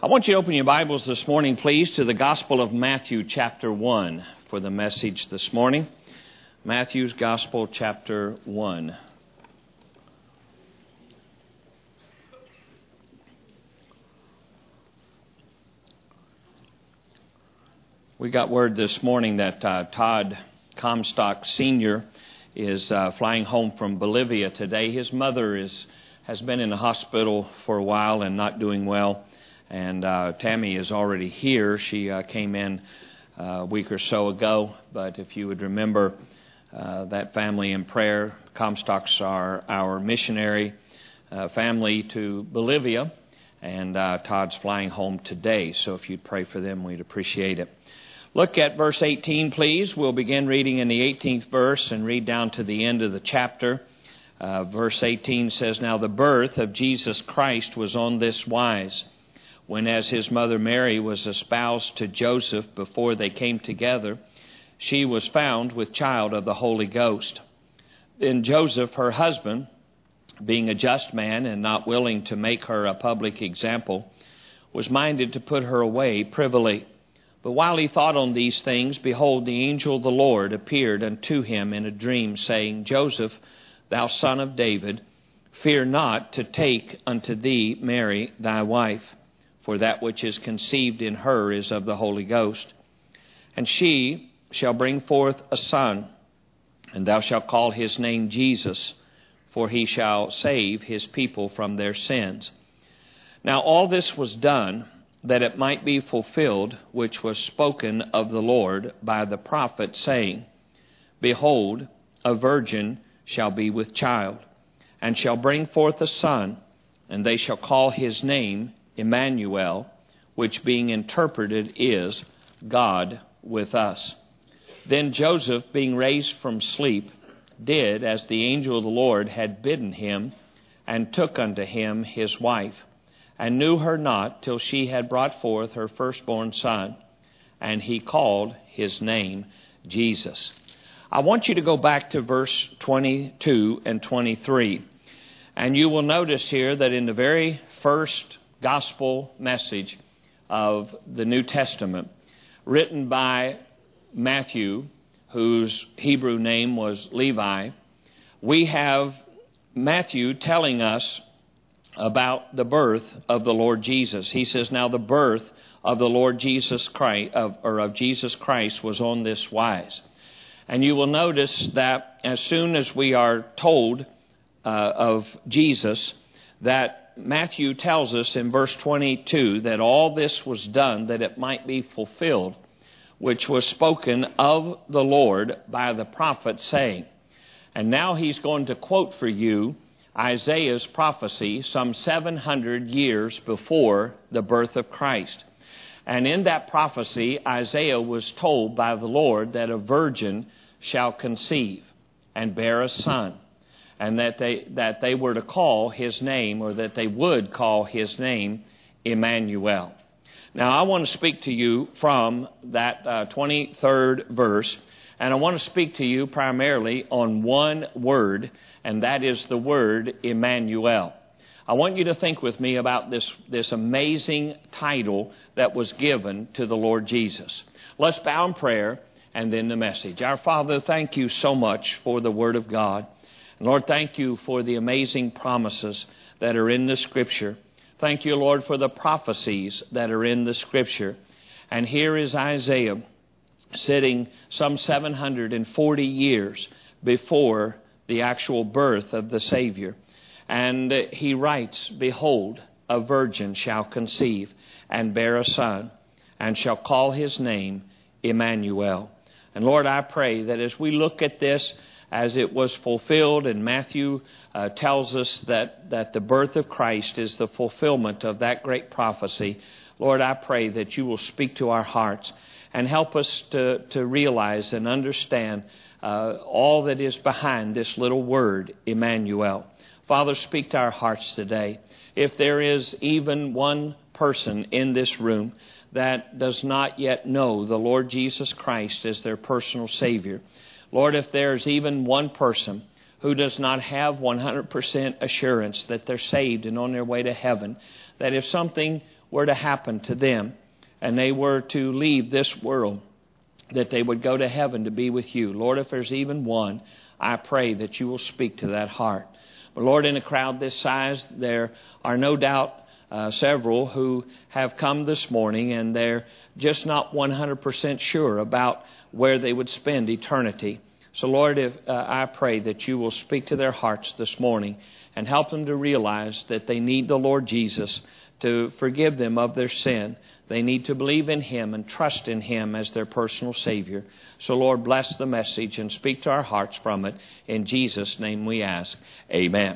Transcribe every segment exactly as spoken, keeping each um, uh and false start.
I want you to open your Bibles this morning, please, to the Gospel of Matthew, chapter one, for the message this morning. Matthew's Gospel, chapter one. We got word this morning that uh, Todd Comstock Senior is uh, flying home from Bolivia today. His mother is has been in the hospital for a while and not doing well. And uh, Tammy is already here. She uh, came in uh, a week or so ago. But if you would remember uh, that family in prayer, Comstocks are our missionary uh, family to Bolivia. And uh, Todd's flying home today. So if you'd pray for them, we'd appreciate it. Look at verse eighteen, please. We'll begin reading in the eighteenth verse and read down to the end of the chapter. Uh, verse eighteen says, "Now the birth of Jesus Christ was on this wise. When as his mother Mary was espoused to Joseph before they came together, she was found with child of the Holy Ghost. Then Joseph, her husband, being a just man and not willing to make her a public example, was minded to put her away privily. But while he thought on these things, behold, the angel of the Lord appeared unto him in a dream, saying, Joseph, thou son of David, fear not to take unto thee Mary thy wife, for that which is conceived in her is of the Holy Ghost. And she shall bring forth a son, and thou shalt call his name Jesus, for he shall save his people from their sins. Now all this was done, that it might be fulfilled, which was spoken of the Lord by the prophet, saying, Behold, a virgin shall be with child, and shall bring forth a son, and they shall call his name Emmanuel, which being interpreted is God with us. Then Joseph, being raised from sleep, did as the angel of the Lord had bidden him, and took unto him his wife, and knew her not till she had brought forth her firstborn son, and he called his name Jesus." I want you to go back to verse twenty-two and twenty-three, and you will notice here that in the very first gospel message of the New Testament, written by Matthew, whose Hebrew name was Levi, we have Matthew telling us about the birth of the Lord Jesus. He says, now the birth of the Lord Jesus Christ, of, or of Jesus Christ, was on this wise. And you will notice that as soon as we are told uh, of Jesus, that Matthew tells us in verse twenty-two that all this was done that it might be fulfilled, which was spoken of the Lord by the prophet, saying. And now he's going to quote for you Isaiah's prophecy some seven hundred years before the birth of Christ. And in that prophecy, Isaiah was told by the Lord that a virgin shall conceive and bear a son, and that they that they were to call his name, or that they would call his name, Emmanuel. Now, I want to speak to you from that uh, twenty-third verse, and I want to speak to you primarily on one word, and that is the word Emmanuel. I want you to think with me about this, this amazing title that was given to the Lord Jesus. Let's bow in prayer and then the message. Our Father, thank you so much for the Word of God. And Lord, thank you for the amazing promises that are in the Scripture. Thank you, Lord, for the prophecies that are in the Scripture. And here is Isaiah sitting some seven hundred forty years before the actual birth of the Savior. And he writes, Behold, a virgin shall conceive and bear a son, and shall call his name Emmanuel. And Lord, I pray that as we look at this, as it was fulfilled, and Matthew uh, tells us that, that the birth of Christ is the fulfillment of that great prophecy, Lord, I pray that you will speak to our hearts and help us to, to realize and understand uh, all that is behind this little word, Emmanuel. Father, speak to our hearts today. If there is even one person in this room that does not yet know the Lord Jesus Christ as their personal Savior, Lord, if there's even one person who does not have one hundred percent assurance that they're saved and on their way to heaven, that if something were to happen to them and they were to leave this world, that they would go to heaven to be with you. Lord, if there's even one, I pray that you will speak to that heart. But Lord, in a crowd this size, there are no doubt uh, several who have come this morning and they're just not one hundred percent sure about where they would spend eternity. So Lord, if, uh, I pray that you will speak to their hearts this morning and help them to realize that they need the Lord Jesus to forgive them of their sin. They need to believe in Him and trust in Him as their personal Savior. So Lord, bless the message and speak to our hearts from it. In Jesus' name we ask. Amen.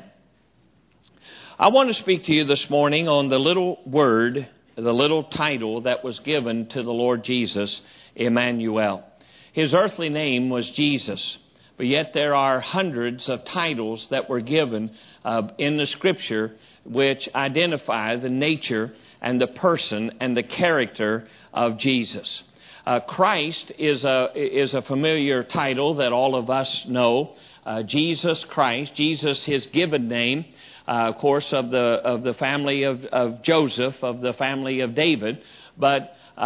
I want to speak to you this morning on the little word, the little title that was given to the Lord Jesus, Emmanuel. His earthly name was Jesus, but yet there are hundreds of titles that were given uh, in the Scripture which identify the nature and the person and the character of Jesus. Uh, Christ is a is a familiar title that all of us know. Uh, Jesus Christ, Jesus, His given name, uh, of course, of the of the family of, of Joseph, of the family of David, but uh,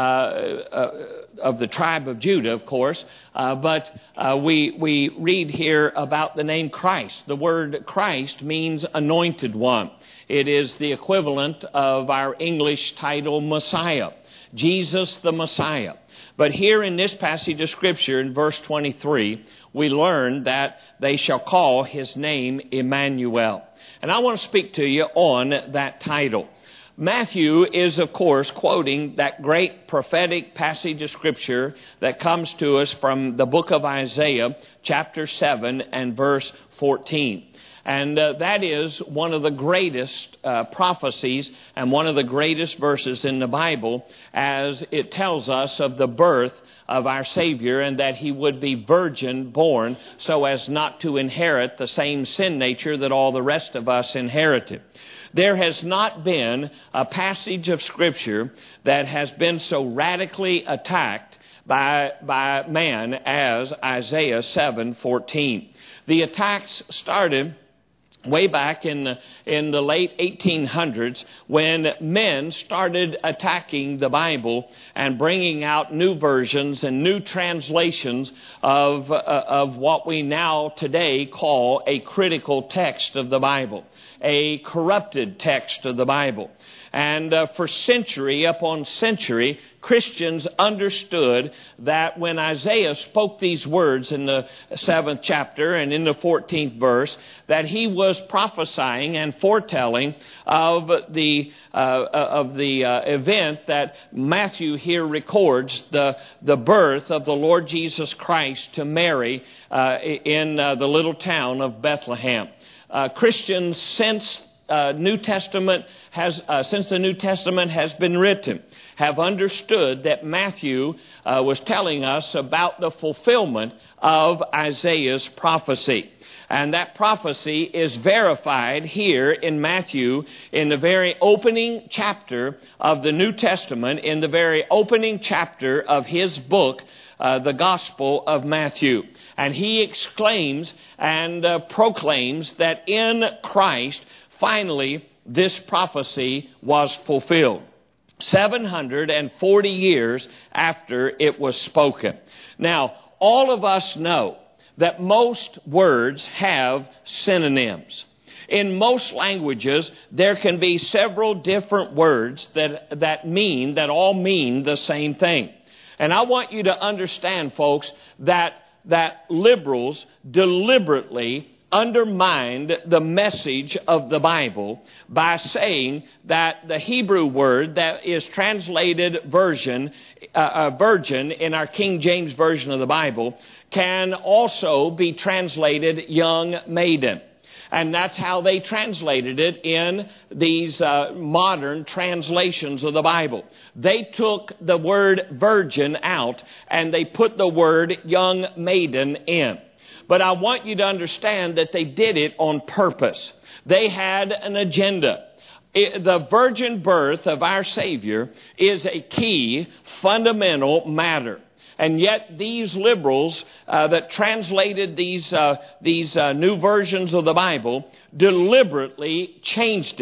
uh, of the tribe of Judah, of course. Uh, but uh, we we read here about the name Christ. The word Christ means anointed one. It is the equivalent of our English title Messiah, Jesus the Messiah. But here in this passage of Scripture, in verse twenty-three, we learn that they shall call His name Emmanuel. And I want to speak to you on that title. Matthew is, of course, quoting that great prophetic passage of Scripture that comes to us from the book of Isaiah, chapter seven and verse fourteen. And uh, that is one of the greatest uh, prophecies and one of the greatest verses in the Bible, as it tells us of the birth of our Savior and that He would be virgin born so as not to inherit the same sin nature that all the rest of us inherited. There has not been a passage of Scripture that has been so radically attacked by, by man as Isaiah seven fourteen. The attacks started way back in the, in the late eighteen hundreds, when men started attacking the Bible and bringing out new versions and new translations of, uh, of what we now today call a critical text of the Bible, a corrupted text of the Bible. And uh, for century upon century, Christians understood that when Isaiah spoke these words in the seventh chapter and in the fourteenth verse, that he was prophesying and foretelling of the uh, of the uh, event that Matthew here records, the the birth of the Lord Jesus Christ to Mary uh, in uh, the little town of Bethlehem. Uh, Christians since Uh, New Testament has, uh, since the New Testament has been written, have understood that Matthew uh, was telling us about the fulfillment of Isaiah's prophecy. And that prophecy is verified here in Matthew in the very opening chapter of the New Testament, in the very opening chapter of his book, Uh, the Gospel of Matthew. And he exclaims and uh, proclaims that in Christ, finally, this prophecy was fulfilled. seven hundred forty years after it was spoken. Now, all of us know that most words have synonyms. In most languages, there can be several different words that, that mean, that all mean the same thing. And I want you to understand, folks, that, that liberals deliberately undermined the message of the Bible by saying that the Hebrew word that is translated version, uh, uh, virgin in our King James Version of the Bible can also be translated young maiden. And that's how they translated it in these uh, modern translations of the Bible. They took the word virgin out and they put the word young maiden in. But I want you to understand that they did it on purpose. They had an agenda. It, the virgin birth of our Savior is a key, fundamental matter. And yet these liberals uh, that translated these uh, these uh, new versions of the Bible deliberately changed it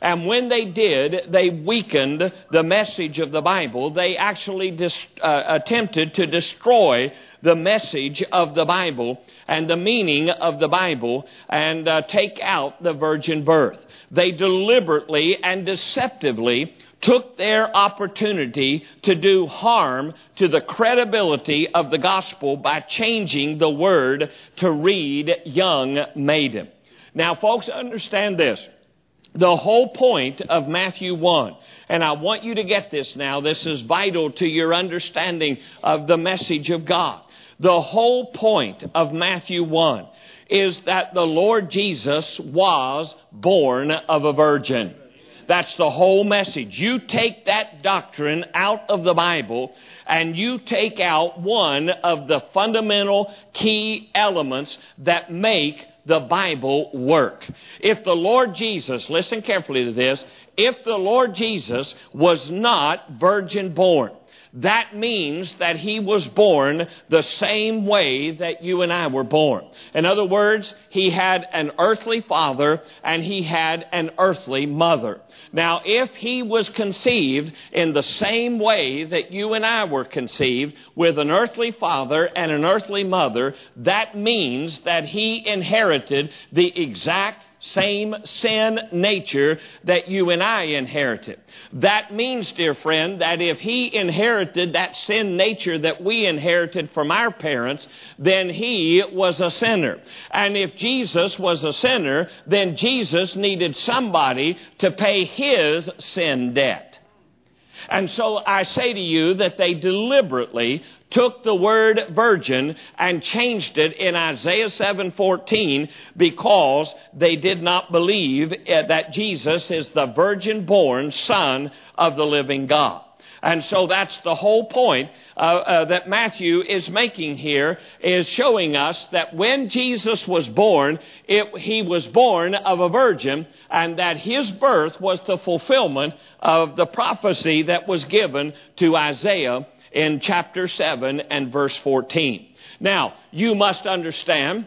And when they did, they weakened the message of the Bible. They actually dis- uh, attempted to destroy the message of the Bible and the meaning of the Bible and uh, take out the virgin birth. They deliberately and deceptively took their opportunity to do harm to the credibility of the gospel by changing the word to read young maiden. Now, folks, understand this. The whole point of Matthew one, and I want you to get this now, this is vital to your understanding of the message of God. The whole point of Matthew one is that the Lord Jesus was born of a virgin. That's the whole message. You take that doctrine out of the Bible and you take out one of the fundamental key elements that make the Bible work. If the Lord Jesus, listen carefully to this, if the Lord Jesus was not virgin born, that means that He was born the same way that you and I were born. In other words, He had an earthly father and He had an earthly mother. Now, if He was conceived in the same way that you and I were conceived, with an earthly father and an earthly mother, that means that He inherited the exact same sin nature that you and I inherited. That means, dear friend, that if He inherited that sin nature that we inherited from our parents, then He was a sinner. And if Jesus was a sinner, then Jesus needed somebody to pay His sin debt. And so I say to you that they deliberately took the word virgin and changed it in Isaiah seven fourteen because they did not believe that Jesus is the virgin-born Son of the living God. And so that's the whole point uh, uh, that Matthew is making here, is showing us that when Jesus was born, it, He was born of a virgin, and that His birth was the fulfillment of the prophecy that was given to Isaiah in chapter seven and verse fourteen. Now, you must understand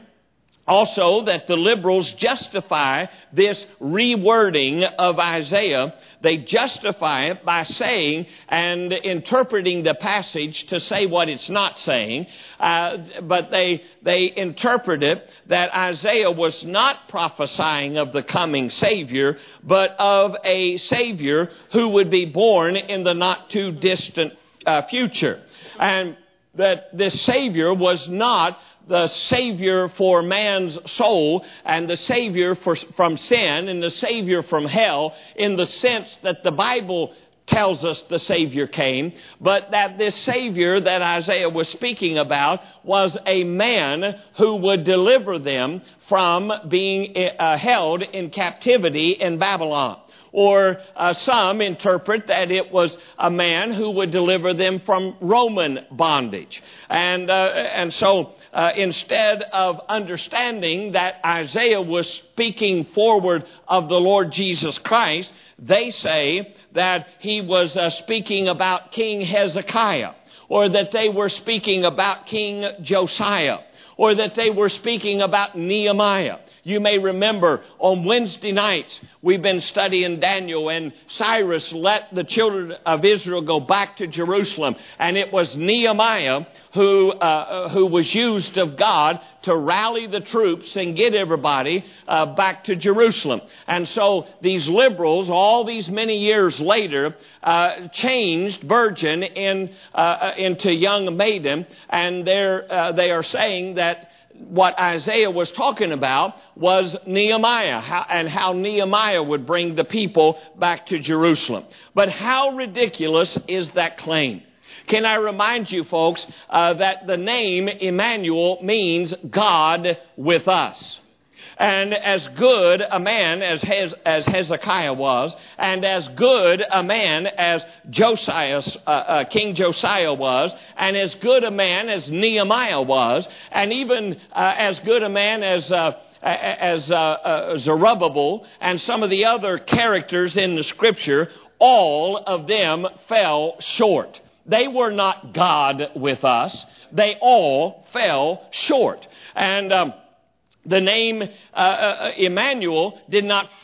also that the liberals justify this rewording of Isaiah. They justify it by saying and interpreting the passage to say what it's not saying. Uh, but they they interpret it that Isaiah was not prophesying of the coming Savior, but of a Savior who would be born in the not too distant uh, future. And that this Savior was not the Savior for man's soul and the Savior for, from sin and the Savior from hell in the sense that the Bible tells us the Savior came, but that this Savior that Isaiah was speaking about was a man who would deliver them from being uh, held in captivity in Babylon. Or uh, some interpret that it was a man who would deliver them from Roman bondage. And, uh, and so uh, instead of understanding that Isaiah was speaking forward of the Lord Jesus Christ, they say that he was uh, speaking about King Hezekiah, or that they were speaking about King Josiah, or that they were speaking about Nehemiah. You may remember on Wednesday nights we've been studying Daniel, and Cyrus let the children of Israel go back to Jerusalem. And it was Nehemiah who uh, who was used of God to rally the troops and get everybody uh, back to Jerusalem. And so these liberals, all these many years later, uh, changed virgin in uh, into young maiden, and they're uh, they are saying that what Isaiah was talking about was Nehemiah, how, and how Nehemiah would bring the people back to Jerusalem. But how ridiculous is that claim? Can I remind you, folks, uh, that the name Emmanuel means God with us. And as good a man as, Hez, as Hezekiah was, and as good a man as Josiah, uh, uh, King Josiah was, and as good a man as Nehemiah was, and even uh, as good a man as uh, as uh, uh, Zerubbabel and some of the other characters in the Scripture, all of them fell short. They were not God with us. They all fell short. And Um, The name uh, uh, Emmanuel did not fit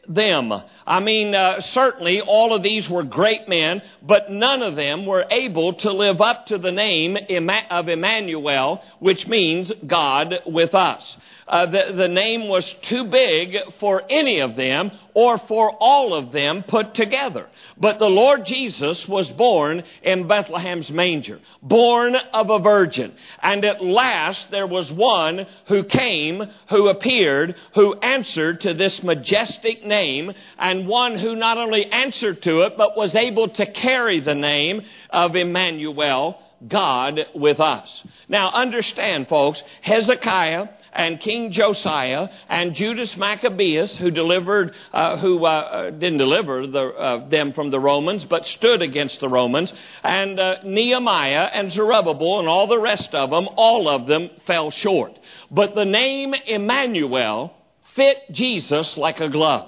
them. I mean, uh, certainly all of these were great men, but none of them were able to live up to the name of Emmanuel, which means God with us. Uh, the, the name was too big for any of them or for all of them put together. But the Lord Jesus was born in Bethlehem's manger, born of a virgin. And at last there was one who came, who appeared, who answered to this majestic name, and one who not only answered to it, but was able to carry the name of Emmanuel, God with us. Now understand, folks, Hezekiah and King Josiah and Judas Maccabeus, who delivered, uh, who uh, didn't deliver the, uh, them from the Romans, but stood against the Romans, and uh, Nehemiah and Zerubbabel and all the rest of them, all of them fell short. But the name Emmanuel fit Jesus like a glove.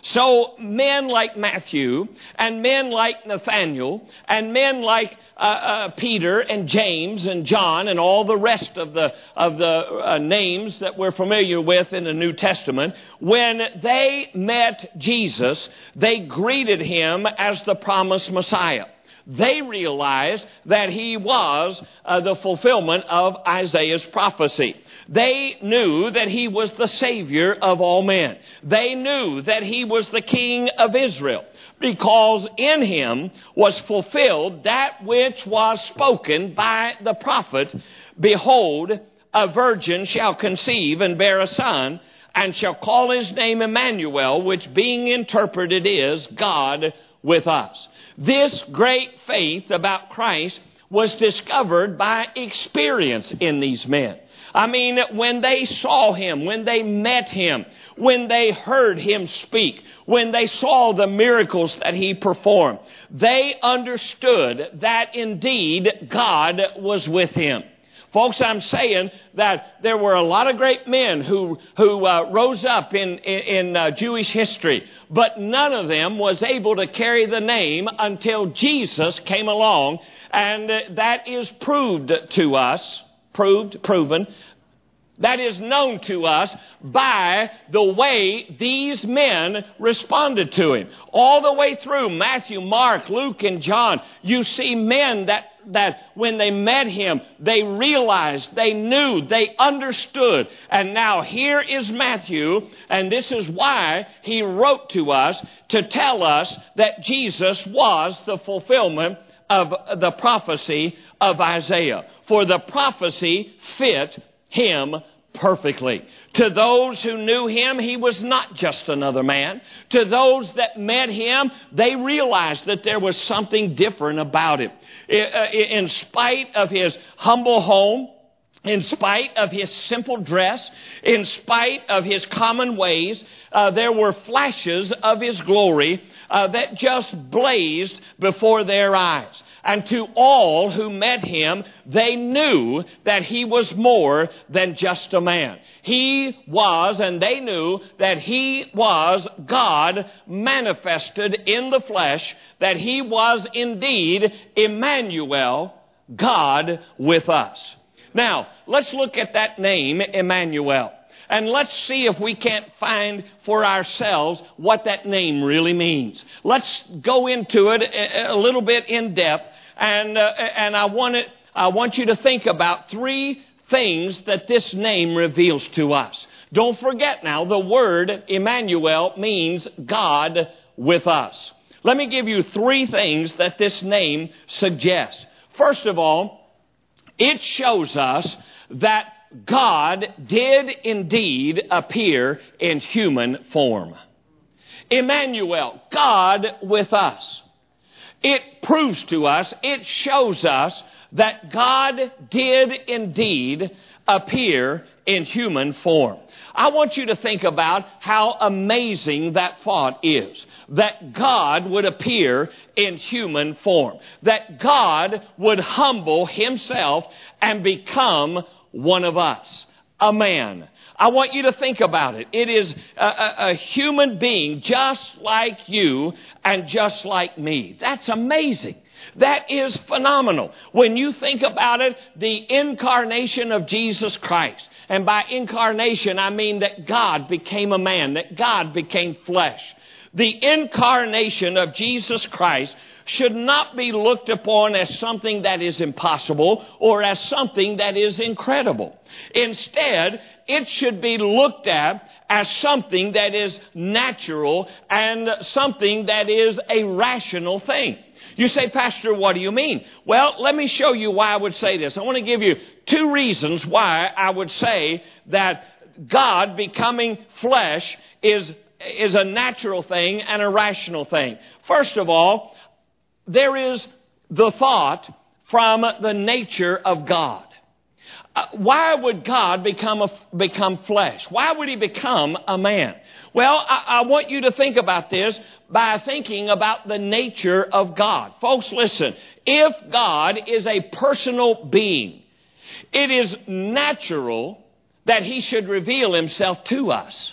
So men like Matthew and men like Nathaniel and men like uh, uh, Peter and James and John and all the rest of the of the uh, names that we're familiar with in the New Testament, when they met Jesus, they greeted him as the promised Messiah. They realized that he was uh, the fulfillment of Isaiah's prophecy. They knew that he was the Savior of all men. They knew that he was the King of Israel, because in him was fulfilled that which was spoken by the prophet. Behold, a virgin shall conceive and bear a son, and shall call his name Emmanuel, which being interpreted is God with us. This great faith about Christ was discovered by experience in these men. I mean, when they saw him, when they met him, when they heard him speak, when they saw the miracles that he performed, they understood that indeed God was with him. Folks, I'm saying that there were a lot of great men who who uh, rose up in, in, in uh, Jewish history, but none of them was able to carry the name until Jesus came along, and uh, that is proved to us, proved, proven, that is known to us by the way these men responded to him. All the way through Matthew, Mark, Luke, and John, you see men that that when they met him, they realized, they knew, they understood. And now here is Matthew, and this is why he wrote to us to tell us that Jesus was the fulfillment of the prophecy of Isaiah. For the prophecy fit him perfectly. To those who knew him, he was not just another man. To those that met him, they realized that there was something different about him. In spite of his humble home, in spite of his simple dress, in spite of his common ways, uh, there were flashes of his glory uh, that just blazed before their eyes. And to all who met him, they knew that he was more than just a man. He was, and they knew that he was God manifested in the flesh, that he was indeed Emmanuel, God with us. Now, let's look at that name, Emmanuel. And let's see if we can't find for ourselves what that name really means. Let's go into it a little bit in depth, and uh, and I want it, I want you to think about three things that this name reveals to us. Don't forget now, the word Emmanuel means God with us. Let me give you three things that this name suggests. First of all, it shows us that God did indeed appear in human form. Emmanuel, God with us. It proves to us, it shows us that God did indeed appear in human form. I want you to think about how amazing that thought is. That God would appear in human form. That God would humble himself and become one of us, a man. I want you to think about it. It is a, a, a human being just like you and just like me. That's amazing. That is phenomenal. When you think about it, the incarnation of Jesus Christ. And by incarnation, I mean that God became a man, that God became flesh. the incarnation of Jesus Christ should not be looked upon as something that is impossible or as something that is incredible. Instead, it should be looked at as something that is natural and something that is a rational thing. You say, Pastor, what do you mean? Well, let me show you why I would say this. I want to give you two reasons why I would say that God becoming flesh is, is a natural thing and a rational thing. First of all, there is the thought from the nature of God. Uh, why would God become a, become flesh? Why would he become a man? Well, I, I want you to think about this by thinking about the nature of God. Folks, listen. If God is a personal being, it is natural that he should reveal himself to us.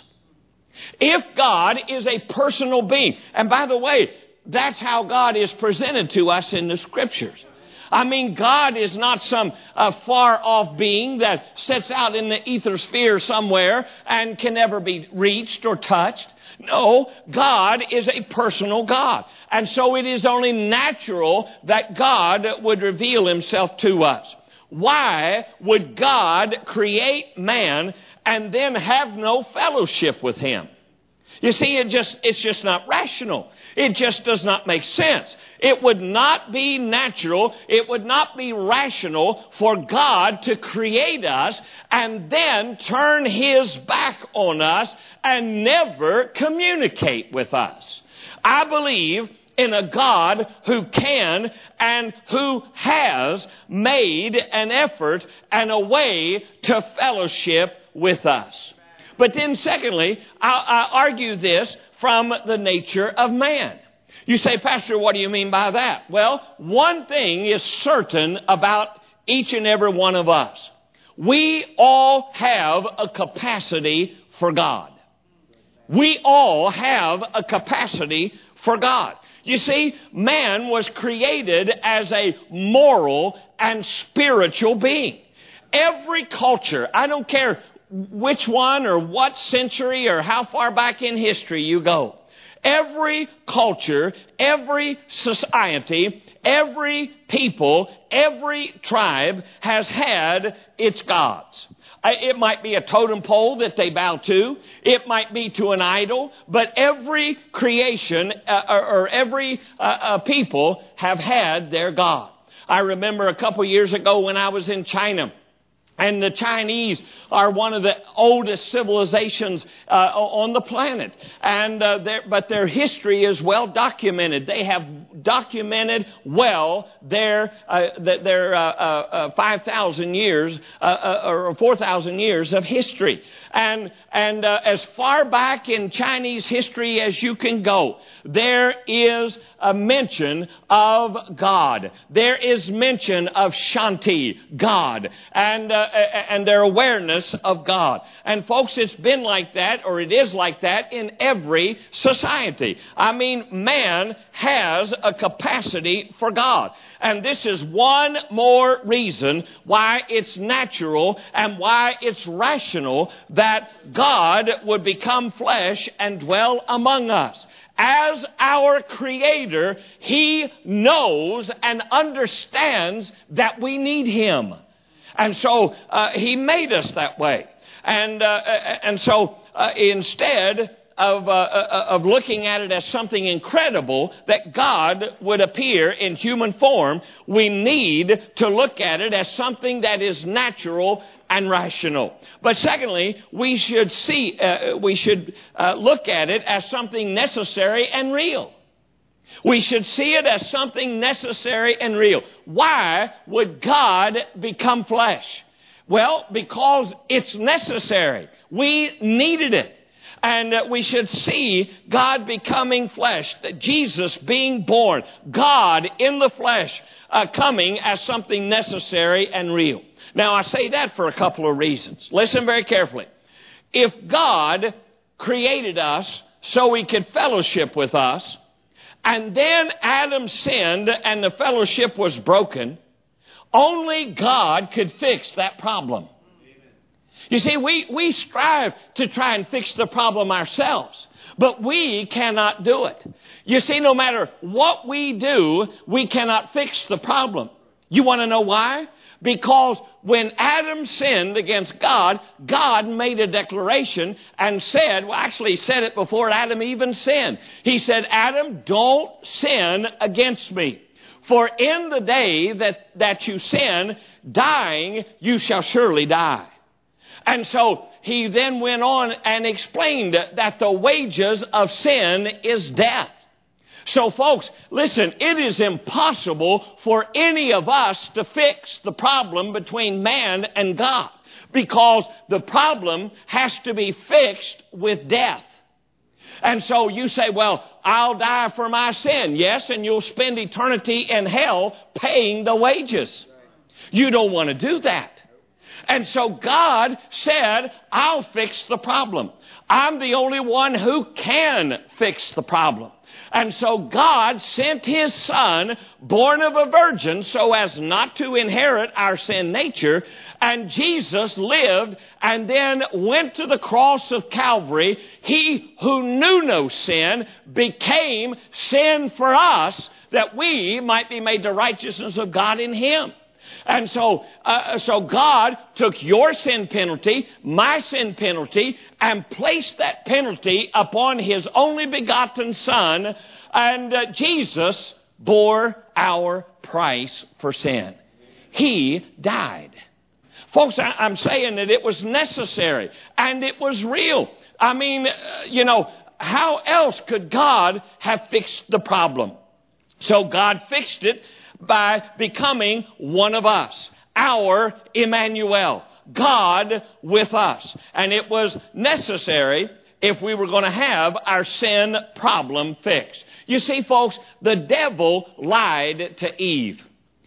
If God is a personal being, and by the way, that's how God is presented to us in the Scriptures. I mean, God is not some uh, far-off being that sits out in the ether sphere somewhere and can never be reached or touched. No, God is a personal God. And so it is only natural that God would reveal himself to us. Why would God create man and then have no fellowship with him? You see, it just it's just not rational. It just does not make sense. It would not be natural, it would not be rational for God to create us and then turn his back on us and never communicate with us. I believe in a God who can and who has made an effort and a way to fellowship with us. But then secondly, I, I argue this from the nature of man. You say, Pastor, what do you mean by that? Well, one thing is certain about each and every one of us. We all have a capacity for God. We all have a capacity for God. You see, man was created as a moral and spiritual being. Every culture, I don't care which one or what century or how far back in history you go. Every culture, every society, every people, every tribe has had its gods. It might be a totem pole that they bow to. It might be to an idol. But every creation uh, or, or every uh, uh, people have had their God. I remember a couple years ago when I was in China. And the Chinese are one of the oldest civilizations uh, on the planet. And uh, their, but their history is well documented. They have documented well their uh, their uh, uh, five thousand years uh, uh, or four thousand years of history. And and uh, as far back in Chinese history as you can go, there is a mention of God. There is mention of Shanti, God, and uh, and their awareness of God. And folks, it's been like that, or it is like that in every society. I mean, man has a capacity for God. And this is one more reason why it's natural and why it's rational that God would become flesh and dwell among us. As our Creator, He knows and understands that we need Him. And so uh, He made us that way. And uh, and so uh, instead of, uh, of looking at it as something incredible that God would appear in human form, we need to look at it as something that is natural and rational. But secondly, we should see, uh, we should uh, look at it as something necessary and real. We should see it as something necessary and real. Why would God become flesh? Well, because it's necessary. We needed it. And uh, we should see God becoming flesh, that Jesus being born, God in the flesh, uh, coming as something necessary and real. Now, I say that for a couple of reasons. Listen very carefully. If God created us so He could fellowship with us, and then Adam sinned and the fellowship was broken, only God could fix that problem. You see, we, we strive to try and fix the problem ourselves. But we cannot do it. You see, no matter what we do, we cannot fix the problem. You want to know why? Because when Adam sinned against God, God made a declaration and said, well, actually he said it before Adam even sinned. He said, Adam, don't sin against me. For in the day that, that you sin, dying, you shall surely die. And so he then went on and explained that the wages of sin is death. So folks, listen, it is impossible for any of us to fix the problem between man and God, because the problem has to be fixed with death. And so you say, well, I'll die for my sin. Yes, and you'll spend eternity in hell paying the wages. You don't want to do that. And so God said, I'll fix the problem. I'm the only one who can fix the problem. And so God sent His Son, born of a virgin, so as not to inherit our sin nature. And Jesus lived and then went to the cross of Calvary. He who knew no sin became sin for us, that we might be made the righteousness of God in Him. And so, uh, so God took your sin penalty, my sin penalty, and placed that penalty upon His only begotten Son. And uh, Jesus bore our price for sin. He died. Folks, I, I'm saying that it was necessary and it was real. I mean, uh, you know, how else could God have fixed the problem? So God fixed it by becoming one of us, our Emmanuel, God with us. And it was necessary if we were going to have our sin problem fixed. You see, folks, the devil lied to Eve.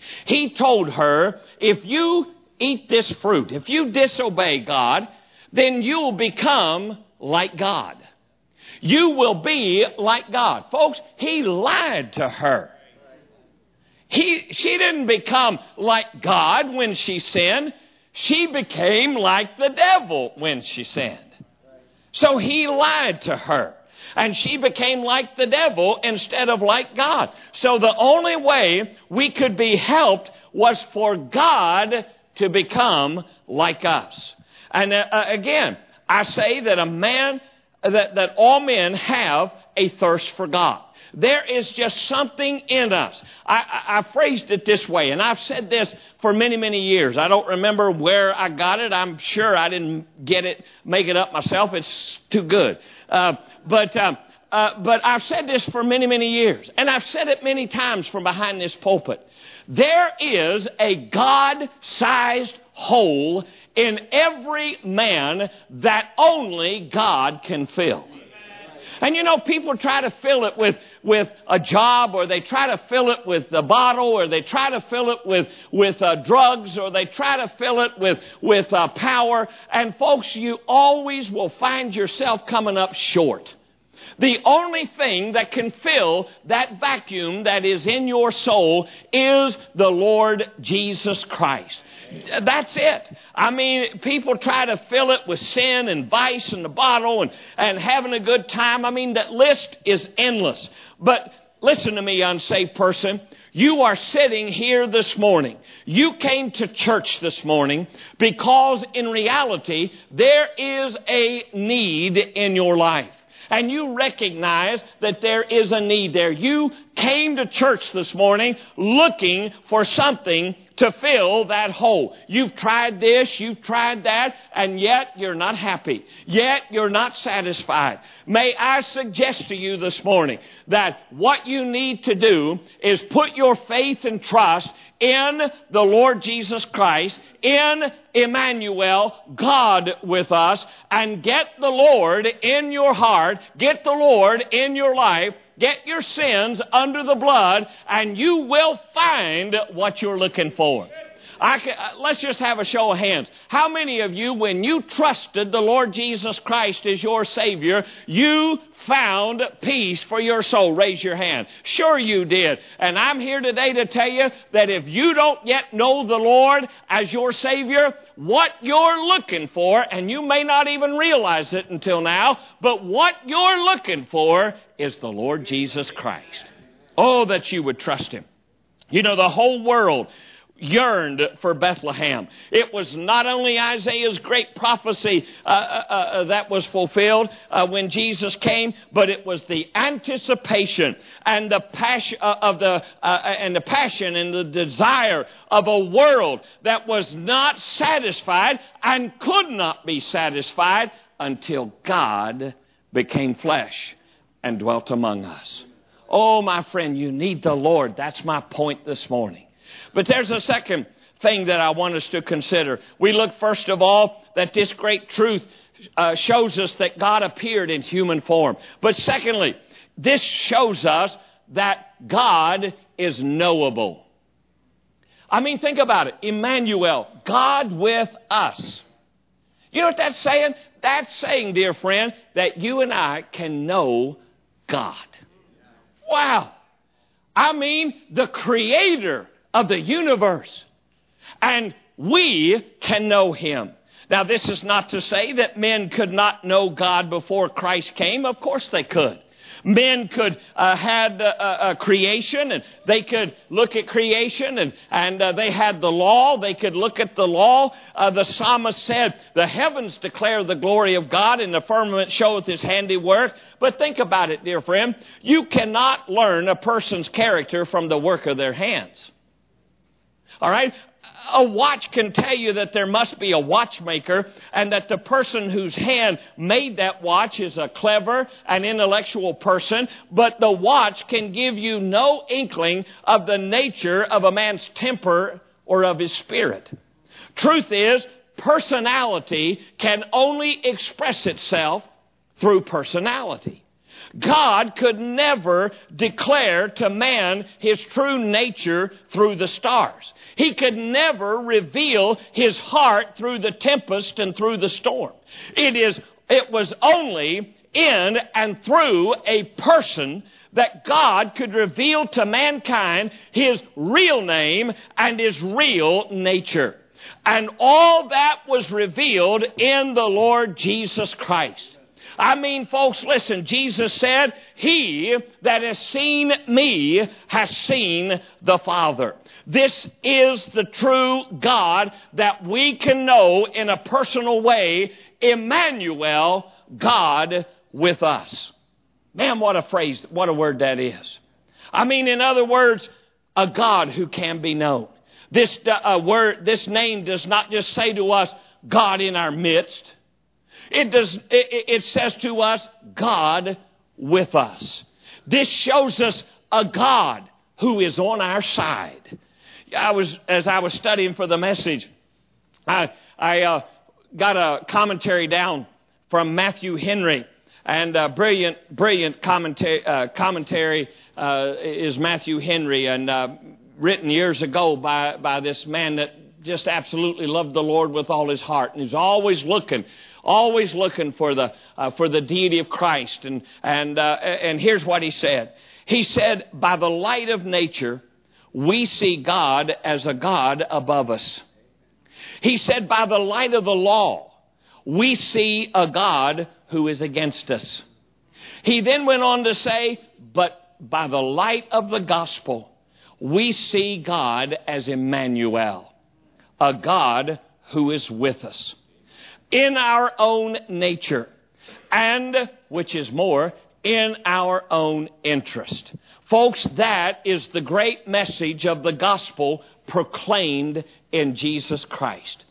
He told her, if you eat this fruit, if you disobey God, then you'll become like God. You will be like God. Folks, he lied to her. He, she didn't become like God when she sinned. She became like the devil when she sinned. So he lied to her. And she became like the devil instead of like God. So the only way we could be helped was for God to become like us. And uh, again, I say that a man, that, that all men have a thirst for God. There is just something in us. I, I, I phrased it this way, and I've said this for many, many years. I don't remember where I got it. I'm sure I didn't get it, make it up myself. It's too good. Uh, but um, uh, but I've said this for many, many years, and I've said it many times from behind this pulpit. There is a God-sized hole in every man that only God can fill. And you know, people try to fill it with, with a job, or they try to fill it with a bottle, or they try to fill it with, with uh, drugs, or they try to fill it with, with uh, power. And folks, you always will find yourself coming up short. The only thing that can fill that vacuum that is in your soul is the Lord Jesus Christ. That's it. I mean, people try to fill it with sin and vice and the bottle and, and having a good time. I mean, that list is endless. But listen to me, unsaved person. You are sitting here this morning. You came to church this morning because in reality, there is a need in your life. And you recognize that there is a need there. You came to church this morning looking for something to fill that hole. You've tried this, you've tried that, and yet you're not happy. Yet you're not satisfied. May I suggest to you this morning that what you need to do is put your faith and trust in the Lord Jesus Christ, in Emmanuel, God with us, and get the Lord in your heart, get the Lord in your life, get your sins under the blood, and you will find what you're looking for. I can, uh, let's just have a show of hands. How many of you, when you trusted the Lord Jesus Christ as your Savior, you found peace for your soul? Raise your hand. Sure you did. And I'm here today to tell you that if you don't yet know the Lord as your Savior, what you're looking for, and you may not even realize it until now, but what you're looking for is the Lord Jesus Christ. Oh, that you would trust Him. You know, the whole world yearned for Bethlehem. It was not only Isaiah's great prophecy uh, uh, uh, that was fulfilled uh, when Jesus came, but it was the anticipation and the passion uh, of the uh, and the passion and the desire of a world that was not satisfied and could not be satisfied until God became flesh and dwelt among us. Oh, my friend, you need the Lord. That's my point this morning. But there's a second thing that I want us to consider. We look, first of all, that this great truth uh, shows us that God appeared in human form. But secondly, this shows us that God is knowable. I mean, think about it. Emmanuel, God with us. You know what that's saying? That's saying, dear friend, that you and I can know God. Wow. I mean, the Creator of the universe. And we can know Him. Now, this is not to say that men could not know God before Christ came. Of course they could. Men could uh, had uh, uh, creation, and they could look at creation, and, and uh, they had the law. They could look at the law. Uh, the psalmist said, the heavens declare the glory of God, and the firmament showeth His handiwork. But think about it, dear friend. You cannot learn a person's character from the work of their hands. All right? A watch can tell you that there must be a watchmaker, and that the person whose hand made that watch is a clever and intellectual person, but the watch can give you no inkling of the nature of a man's temper or of his spirit. Truth is, personality can only express itself through personality. God could never declare to man His true nature through the stars. He could never reveal His heart through the tempest and through the storm. It is, it was only in and through a person that God could reveal to mankind His real name and His real nature. And all that was revealed in the Lord Jesus Christ. I mean, folks, listen, Jesus said, He that has seen me has seen the Father. This is the true God that we can know in a personal way, Emmanuel, God with us. Man, what a phrase, what a word that is. I mean, in other words, a God who can be known. This uh, word, this name does not just say to us, God in our midst. It does. It, it says to us, God with us. This shows us a God who is on our side. I was, as I was studying for the message, I, I uh, got a commentary down from Matthew Henry, and uh, brilliant, brilliant commentary. Uh, commentary uh, is Matthew Henry, and uh, written years ago by by this man that just absolutely loved the Lord with all his heart, and he's always looking. Always looking for the uh, for the deity of Christ. And and uh, and here's what he said. He said, by the light of nature, we see God as a God above us. He said, by the light of the law, we see a God who is against us. He then went on to say, but by the light of the gospel, we see God as Emmanuel, a God who is with us. In our own nature, and, which is more, in our own interest. Folks, that is the great message of the gospel proclaimed in Jesus Christ.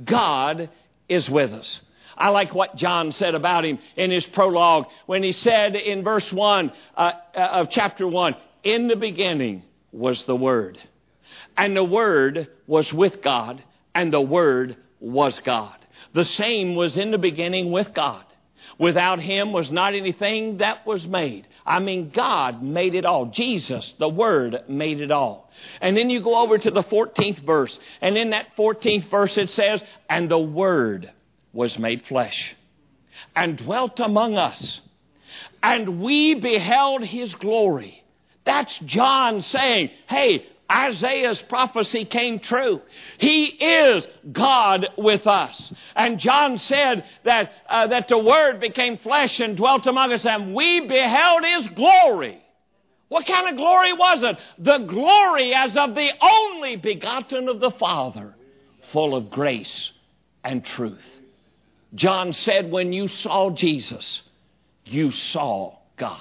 God is with us. I like what John said about Him in his prologue when he said in verse one uh, of chapter one, in the beginning was the Word, and the Word was with God, and the Word was God. The same was in the beginning with God. Without Him was not anything that was made. I mean, God made it all. Jesus, the Word, made it all. And then you go over to the fourteenth verse. And in that fourteenth verse it says, and the Word was made flesh and dwelt among us. And we beheld His glory. That's John saying, hey, Isaiah's prophecy came true. He is God with us. And John said that, uh, that the Word became flesh and dwelt among us, and we beheld His glory. What kind of glory was it? The glory as of the only begotten of the Father, full of grace and truth. John said, when you saw Jesus, you saw God.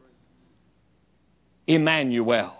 Emmanuel.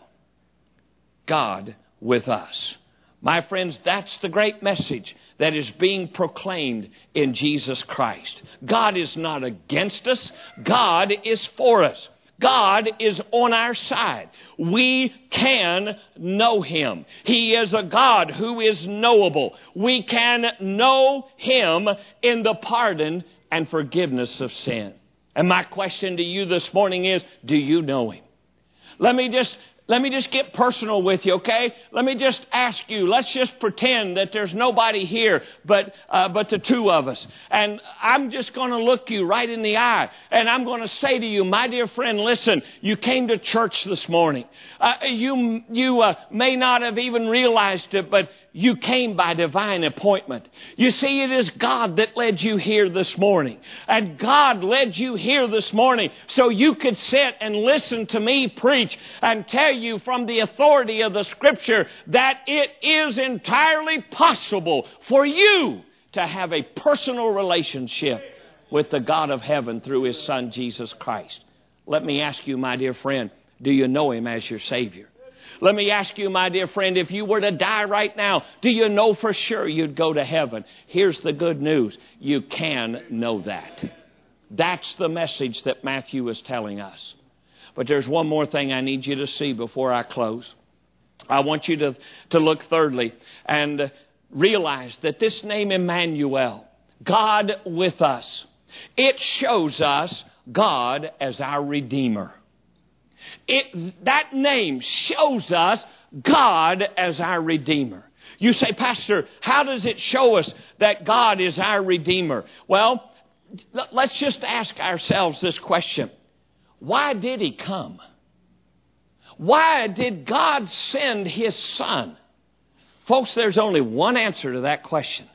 God with us. My friends, that's the great message that is being proclaimed in Jesus Christ. God is not against us. God is for us. God is on our side. We can know Him. He is a God who is knowable. We can know Him in the pardon and forgiveness of sin. And my question to you this morning is, do you know Him? Let me just Let me just get personal with you, okay? Let me just ask you, let's just pretend that there's nobody here but uh, but the two of us. And I'm just going to look you right in the eye. And I'm going to say to you, my dear friend, listen, you came to church this morning. Uh, you you uh, may not have even realized it, but you came by divine appointment. You see, it is God that led you here this morning. And God led you here this morning so you could sit and listen to me preach and tell you from the authority of the Scripture that it is entirely possible for you to have a personal relationship with the God of heaven through His Son, Jesus Christ. Let me ask you, my dear friend, do you know Him as your Savior? Let me ask you, my dear friend, if you were to die right now, do you know for sure you'd go to heaven? Here's the good news. You can know that. That's the message that Matthew is telling us. But there's one more thing I need you to see before I close. I want you to, to look thirdly and realize that this name Emmanuel, God with us, it shows us God as our Redeemer. It, that name shows us God as our Redeemer. You say, Pastor, how does it show us that God is our Redeemer? Well, let's just ask ourselves this question. Why did He come? Why did God send His Son? Folks, there's only one answer to that question.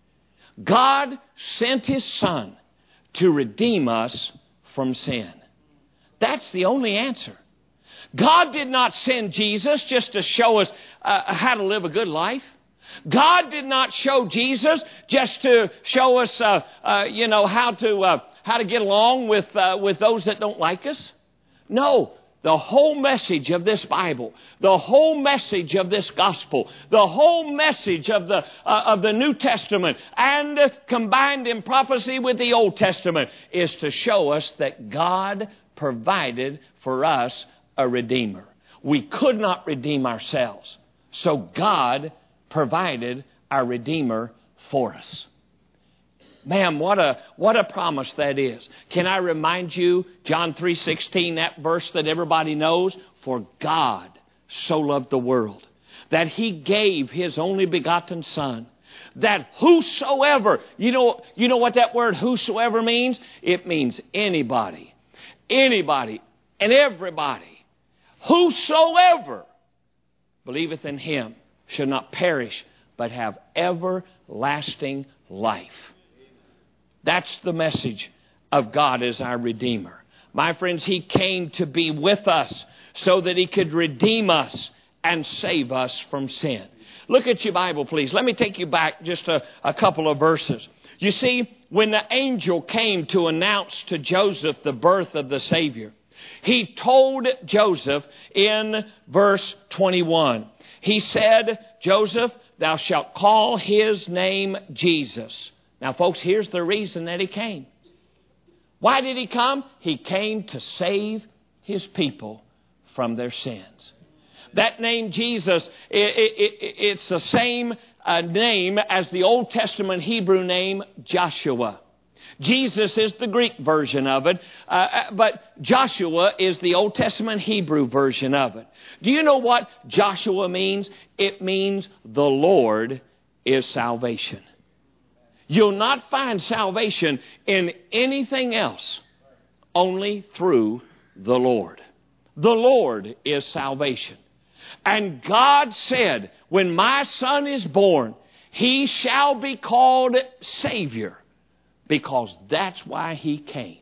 God sent His Son to redeem us from sin. That's the only answer. God did not send Jesus just to show us uh, how to live a good life. God did not show Jesus just to show us, uh, uh, you know, how to uh, how to get along with uh, with those that don't like us. No, the whole message of this Bible, the whole message of this gospel, the whole message of the uh, of the New Testament, and uh, combined in prophecy with the Old Testament, is to show us that God provided for us a Redeemer. We could not redeem ourselves, so God provided our Redeemer for us. Ma'am, what a what a promise that is. Can I remind you, John three sixteen, that verse that everybody knows? For God so loved the world that He gave His only begotten Son, that whosoever, you know, you know what that word whosoever means? It means anybody, anybody and everybody. Whosoever believeth in Him shall not perish, but have everlasting life. That's the message of God as our Redeemer. My friends, He came to be with us so that He could redeem us and save us from sin. Look at your Bible, please. Let me take you back just a, a couple of verses. You see, when the angel came to announce to Joseph the birth of the Savior, he told Joseph in verse twenty-one, he said, Joseph, thou shalt call his name Jesus. Now, folks, here's the reason that he came. Why did he come? He came to save his people from their sins. That name Jesus, it, it, it, it's the same uh, name as the Old Testament Hebrew name Joshua. Jesus is the Greek version of it, uh, but Joshua is the Old Testament Hebrew version of it. Do you know what Joshua means? It means the Lord is salvation. You'll not find salvation in anything else, only through the Lord. The Lord is salvation. And God said, when my son is born, he shall be called Savior, because that's why he came.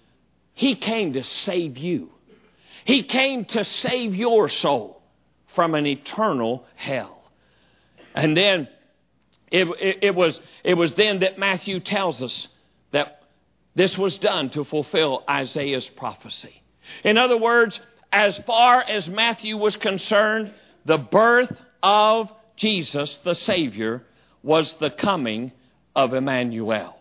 He came to save you. He came to save your soul from an eternal hell. And then it, it, it was, it was then that Matthew tells us that this was done to fulfill Isaiah's prophecy. In other words, as far as Matthew was concerned, the birth of Jesus, the Savior, was the coming of Emmanuel.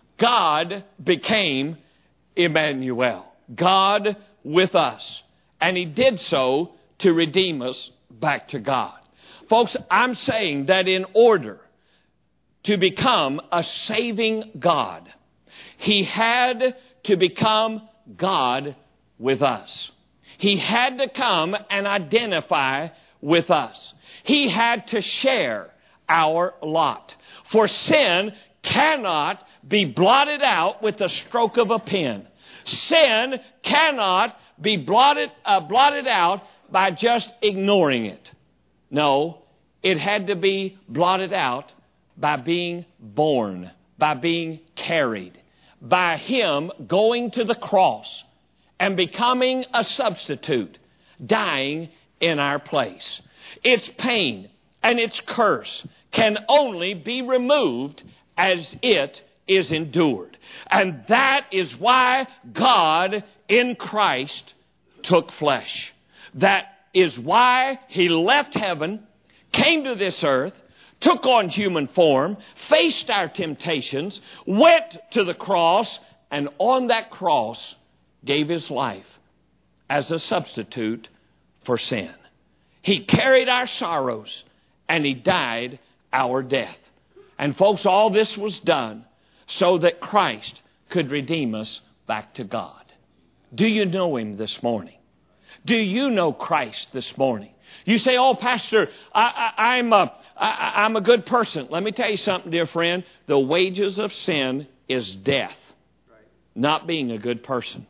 God became Emmanuel, God with us. And He did so to redeem us back to God. Folks, I'm saying that in order to become a saving God, He had to become God with us. He had to come and identify with us. He had to share our lot. For sin cannot be blotted out with the stroke of a pen. Sin cannot be blotted, uh, blotted out by just ignoring it. No, it had to be blotted out by being born, by being carried, by Him going to the cross and becoming a substitute, dying in our place. Its pain and its curse can only be removed as it is endured. And that is why God in Christ took flesh. That is why He left heaven, came to this earth, took on human form, faced our temptations, went to the cross, and on that cross gave His life as a substitute for sin. He carried our sorrows and He died our death. And folks, all this was done so that Christ could redeem us back to God. Do you know Him this morning? Do you know Christ this morning? You say, oh, Pastor, I, I, I'm, a, I, I'm a good person. Let me tell you something, dear friend. The wages of sin is death, not being a good person.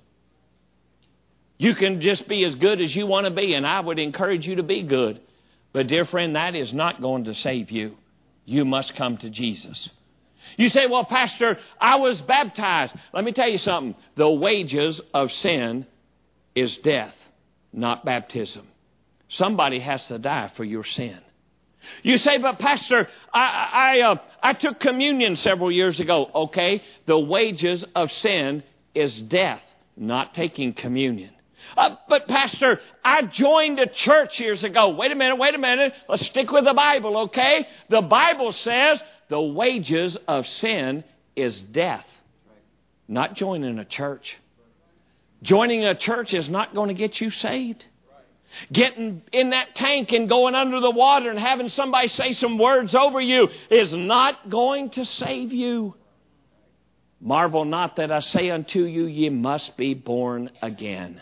You can just be as good as you want to be, and I would encourage you to be good. But, dear friend, that is not going to save you. You must come to Jesus. You say, well, Pastor, I was baptized. Let me tell you something. The wages of sin is death, not baptism. Somebody has to die for your sin. You say, but Pastor, I, I, uh, I took communion several years ago. Okay, the wages of sin is death, not taking communion. Uh, but Pastor, I joined a church years ago. Wait a minute, wait a minute. Let's stick with the Bible, okay? The Bible says the wages of sin is death, not joining a church. Joining a church is not going to get you saved. Getting in that tank and going under the water and having somebody say some words over you is not going to save you. Marvel not that I say unto you, ye must be born again.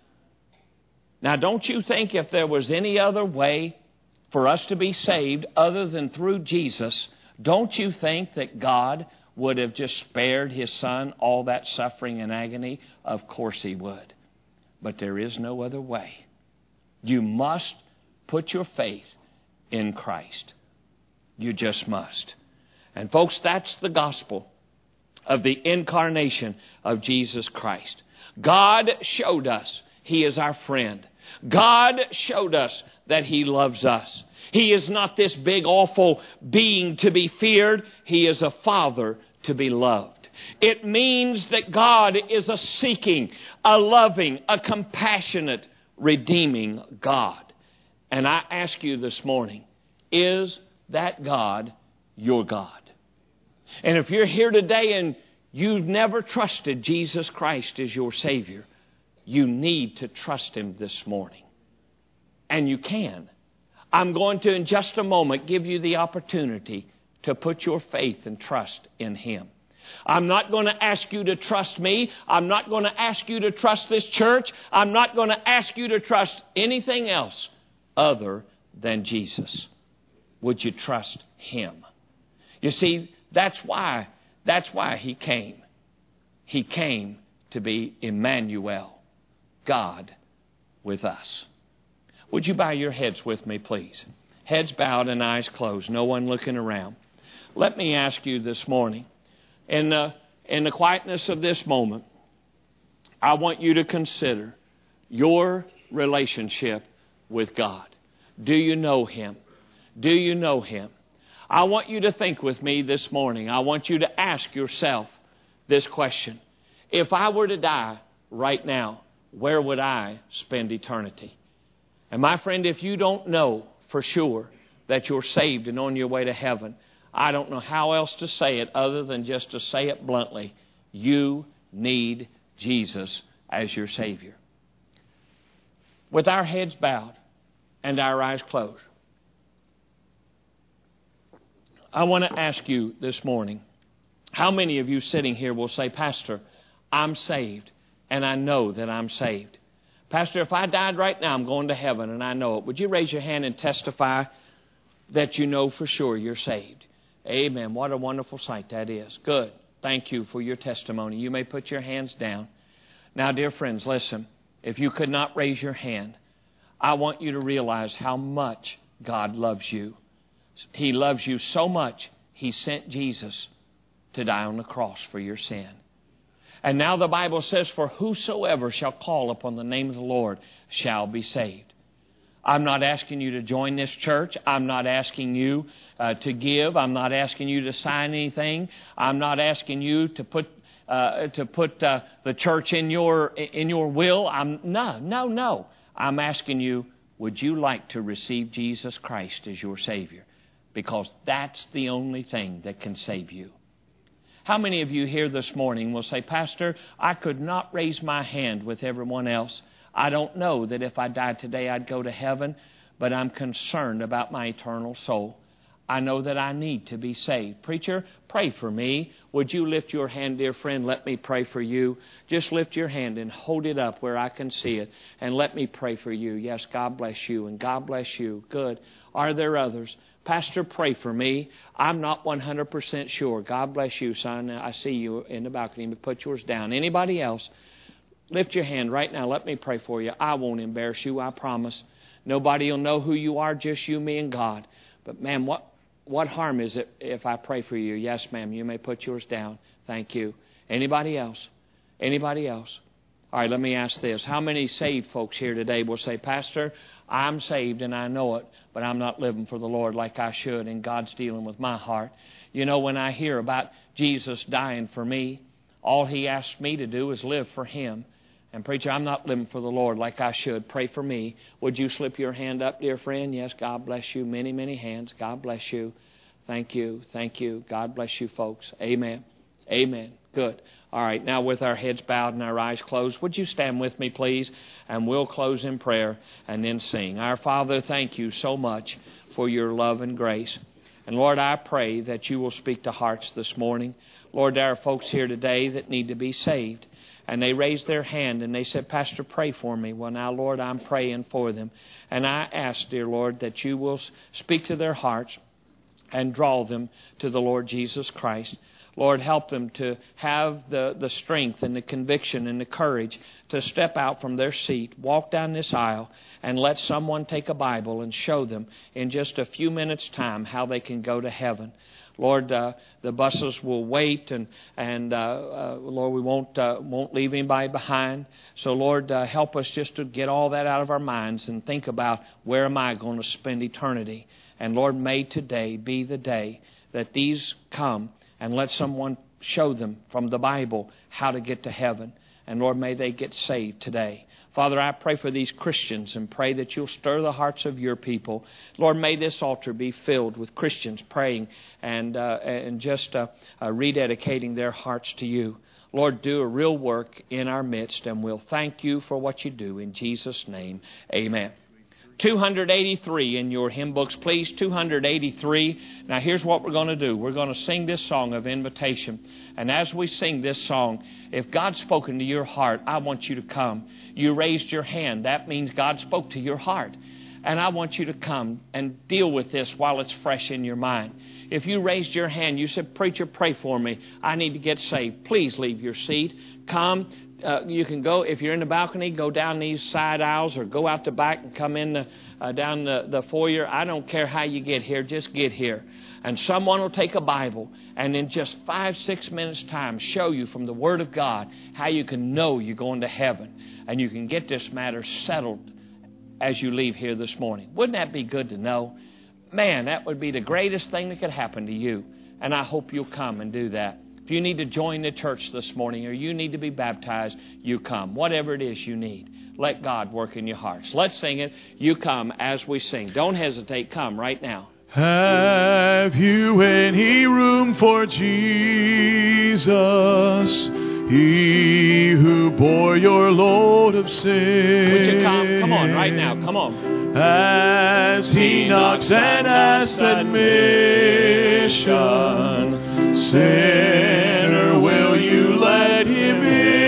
Now, don't you think if there was any other way for us to be saved other than through Jesus, don't you think that God would have just spared His Son all that suffering and agony? Of course He would. But there is no other way. You must put your faith in Christ. You just must. And folks, that's the gospel of the incarnation of Jesus Christ. God showed us He is our friend. God showed us that He loves us. He is not this big, awful being to be feared. He is a Father to be loved. It means that God is a seeking, a loving, a compassionate, redeeming God. And I ask you this morning, is that God your God? And if you're here today and you've never trusted Jesus Christ as your Savior, you need to trust Him this morning. And you can. I'm going to, in just a moment, give you the opportunity to put your faith and trust in Him. I'm not going to ask you to trust me. I'm not going to ask you to trust this church. I'm not going to ask you to trust anything else other than Jesus. Would you trust Him? You see, that's why, that's why He came. He came to be Emmanuel, God with us. Would you bow your heads with me, please? Heads bowed and eyes closed, no one looking around. Let me ask you this morning, in the, in the quietness of this moment, I want you to consider your relationship with God. Do you know Him? Do you know Him? I want you to think with me this morning. I want you to ask yourself this question. If I were to die right now, where would I spend eternity? And my friend, if you don't know for sure that you're saved and on your way to heaven, I don't know how else to say it other than just to say it bluntly. You need Jesus as your Savior. With our heads bowed and our eyes closed, I want to ask you this morning, how many of you sitting here will say, Pastor, I'm saved and I know that I'm saved. Pastor, if I died right now, I'm going to heaven and I know it. Would you raise your hand and testify that you know for sure you're saved? Amen. What a wonderful sight that is. Good. Thank you for your testimony. You may put your hands down. Now, dear friends, listen. If you could not raise your hand, I want you to realize how much God loves you. He loves you so much, He sent Jesus to die on the cross for your sin. And now the Bible says, for whosoever shall call upon the name of the Lord shall be saved. I'm not asking you to join this church. I'm not asking you uh, to give. I'm not asking you to sign anything. I'm not asking you to put uh, to put uh, the church in your in your will. I'm no, no, no. I'm asking you, would you like to receive Jesus Christ as your Savior? Because that's the only thing that can save you. How many of you here this morning will say, Pastor, I could not raise my hand with everyone else. I don't know that if I died today I'd go to heaven, but I'm concerned about my eternal soul. I know that I need to be saved. Preacher, pray for me. Would you lift your hand, dear friend? Let me pray for you. Just lift your hand and hold it up where I can see it. And let me pray for you. Yes, God bless you and God bless you. Good. Are there others? Pastor, pray for me. I'm not one hundred percent sure. God bless you, son. I see you in the balcony. But put yours down. Anybody else? Lift your hand right now. Let me pray for you. I won't embarrass you, I promise. Nobody will know who you are, just you, me, and God. But, ma'am, what, what harm is it if I pray for you? Yes, ma'am, you may put yours down. Thank you. Anybody else? Anybody else? All right, let me ask this. How many saved folks here today will say, Pastor, I'm saved and I know it, but I'm not living for the Lord like I should, and God's dealing with my heart. You know, when I hear about Jesus dying for me, all He asked me to do is live for Him. And preacher, I'm not living for the Lord like I should. Pray for me. Would you slip your hand up, dear friend? Yes, God bless you. Many, many hands. God bless you. Thank you. Thank you. God bless you, folks. Amen. Amen. Good. All right. Now with our heads bowed and our eyes closed, would you stand with me, please? And we'll close in prayer and then sing. Our Father, thank you so much for your love and grace. And Lord, I pray that you will speak to hearts this morning. Lord, there are folks here today that need to be saved. And they raised their hand and they said, Pastor, pray for me. Well, now, Lord, I'm praying for them. And I ask, dear Lord, that you will speak to their hearts and draw them to the Lord Jesus Christ. Lord, help them to have the, the strength and the conviction and the courage to step out from their seat, walk down this aisle, and let someone take a Bible and show them in just a few minutes' time how they can go to heaven. Lord, uh, the buses will wait, and and uh, uh, Lord, we won't uh, won't leave anybody behind. So, Lord, uh, help us just to get all that out of our minds and think about where am I going to spend eternity. And Lord, may today be the day that these come, and let someone show them from the Bible how to get to heaven. And Lord, may they get saved today. Father, I pray for these Christians and pray that you'll stir the hearts of your people. Lord, may this altar be filled with Christians praying and uh, and just uh, uh, rededicating their hearts to you. Lord, do a real work in our midst, and we'll thank you for what you do. In Jesus' name, amen. two eighty-three in your hymn books, please. two eighty-three. Now here's what we're going to do. We're going to sing this song of invitation. And as we sing this song, if God's spoken to your heart, I want you to come. You raised your hand. That means God spoke to your heart. And I want you to come and deal with this while it's fresh in your mind. If you raised your hand, you said, "Preacher, pray for me. I need to get saved." Please leave your seat. Come. Uh, you can go, if you're in the balcony, go down these side aisles or go out the back and come in the, uh, down the, the foyer. I don't care how you get here. Just get here. And someone will take a Bible and in just five, six minutes time show you from the Word of God how you can know you're going to heaven. And you can get this matter settled as you leave here this morning. Wouldn't that be good to know? Man, that would be the greatest thing that could happen to you. And I hope you'll come and do that. If you need to join the church this morning or you need to be baptized, you come. Whatever it is you need, let God work in your hearts. Let's sing it. You come as we sing. Don't hesitate. Come right now. Have you any room for Jesus, He who bore your load of sin? Would you come? Come on, right now. Come on. As He knocks and asks admission, sinner, will you let Him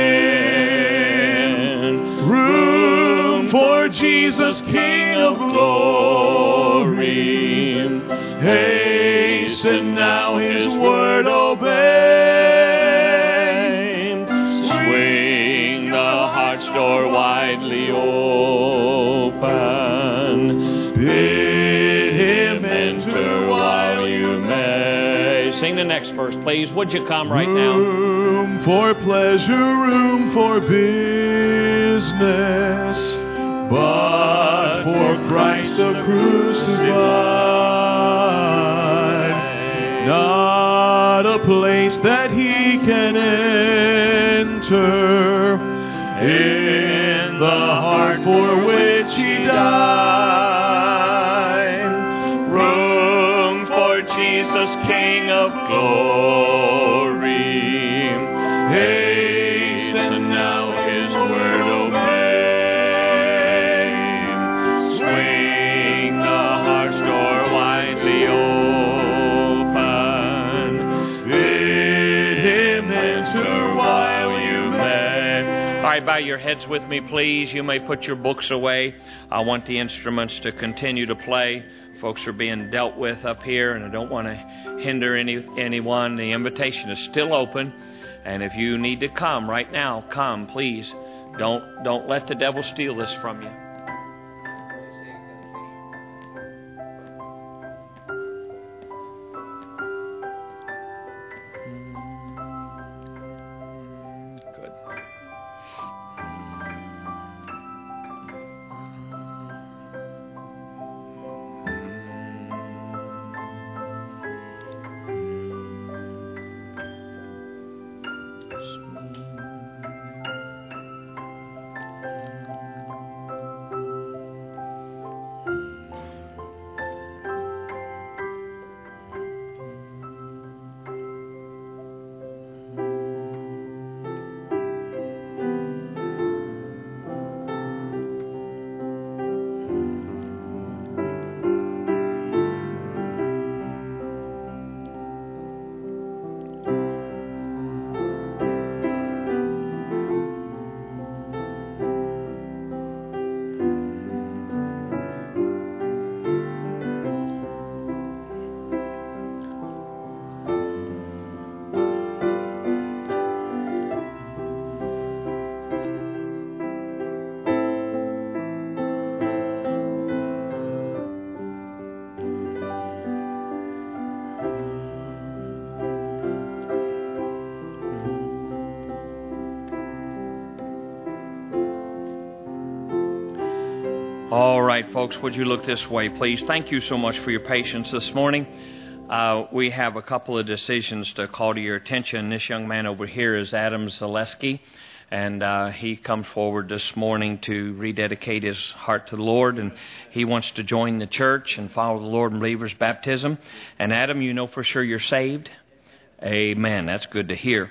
in? Room for Jesus, King of glory. Hasten now, His word obey. Swing the heart's door widely open. Bid Him enter while you may. Sing the next verse, please. Would you come right now? Room for pleasure, room for business, but for Christ the crucified. Not a place that He can enter in the heart for which He died. Room for Jesus, King of glory. Hasten now, His word obey. Swing the heart's door widely open. Bid Him enter while you may. All right, bow your heads with me, please. You may put your books away. I want the instruments to continue to play. Folks are being dealt with up here, and I don't want to hinder any anyone. The invitation is still open, and if you need to come right now, come, please. Don't don't let the devil steal this from you. All right, folks, would you look this way, please? Thank you so much for your patience this morning. Uh, we have a couple of decisions to call to your attention. This young man over here is Adam Zaleski, and uh, he comes forward this morning to rededicate his heart to the Lord, and he wants to join the church and follow the Lord in believer's baptism. And Adam, you know for sure you're saved? Amen. That's good to hear.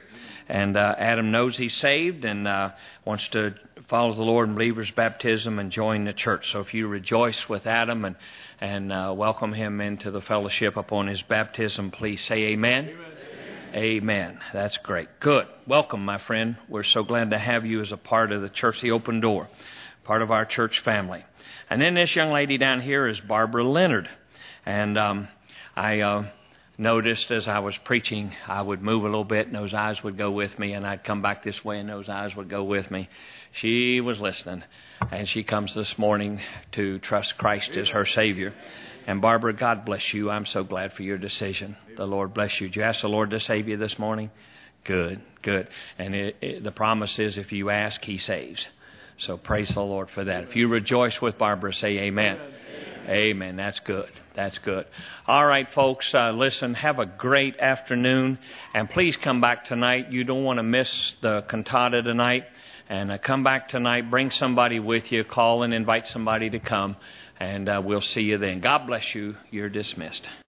And uh, Adam knows he's saved and uh, wants to follow the Lord in believer's baptism and join the church. So if you rejoice with Adam and, and uh, welcome him into the fellowship upon his baptism, please say amen. Amen. Amen. That's great. Good. Welcome, my friend. We're so glad to have you as a part of the Church, the Open Door, part of our church family. And then this young lady down here is Barbara Leonard. And um, I uh, noticed as I was preaching, I would move a little bit and those eyes would go with me, and I'd come back this way and those eyes would go with me. She was listening, and she comes this morning to trust Christ as her Savior. And Barbara, God bless you. I'm so glad for your decision. The Lord bless you. Did you ask the Lord to save you this morning? Good, good. And it, it, the promise is if you ask, He saves. So praise the Lord for that. If you rejoice with Barbara, say amen. Amen. Amen. That's good. That's good. All right, folks, uh, listen, have a great afternoon. And please come back tonight. You don't want to miss the cantata tonight. And uh, come back tonight. Bring somebody with you. Call and invite somebody to come. And uh, we'll see you then. God bless you. You're dismissed.